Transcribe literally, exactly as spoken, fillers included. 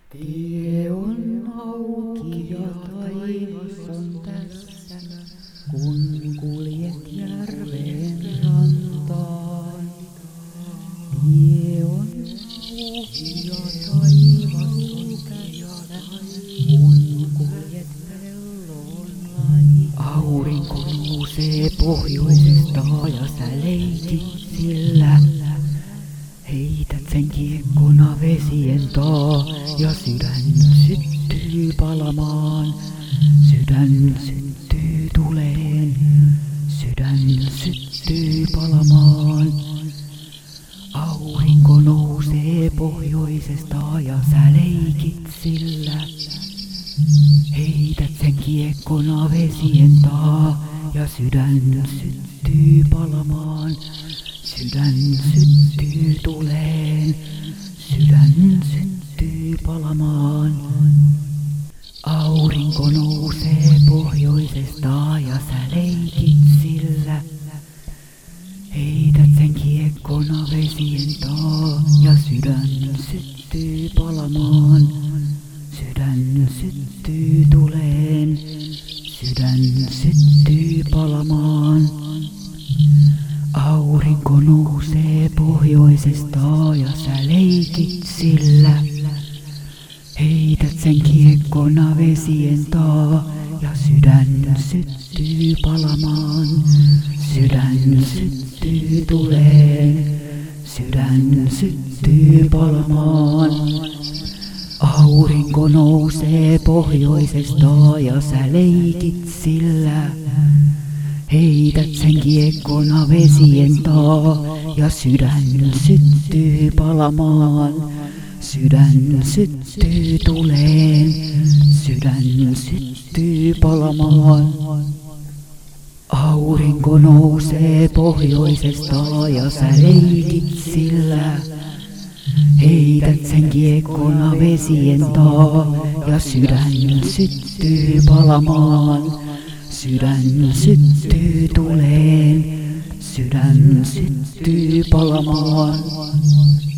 Tie on auki ja taivas on tässä, kun kuljet järven rantaan. Tie on auki ja taivas on tässä, kun kuljet pellon laitaan. Aurinko nousee pohjoisesta ja sä leikit sillä. Heität sen kiekkona vesien taa ja sydän syttyy palamaan. Sydän syttyy tuleen, sydän syttyy palamaan. Aurinko nousee pohjoisesta ja sä leikit sillä. Heität sen kiekkona vesien taa ja sydän syttyy palamaan. Sydän syttyy tuleen, sydän syttyy palamaan. Aurinko nousee pohjoisesta ja sä leikit sillä. Heität sen kiekkona vesien taa ja sydän syttyy palamaan. Sydän syttyy tuleen, sydän syttyy palamaan. Aurinko nousee pohjoisesta ja sä leikit sillä. Heität sen kiekkona vesien taa ja sydän syttyy palamaan. Sydän syttyy tuleen, sydän syttyy palamaan. Aurinko nousee pohjoisesta ja sä leikit sillä. Heität sen kiekkona vesien taa ja sydän syttyy palamaan. Sydän syttyy tuleen, sydän syttyy palamaan. Aurinko nousee pohjoisesta ja sä leikit sillä. Heität sen kiekkona vesien taa ja sydän syttyy palamaan. Sydän syttyy tuleen, sydän syttyy palamaan.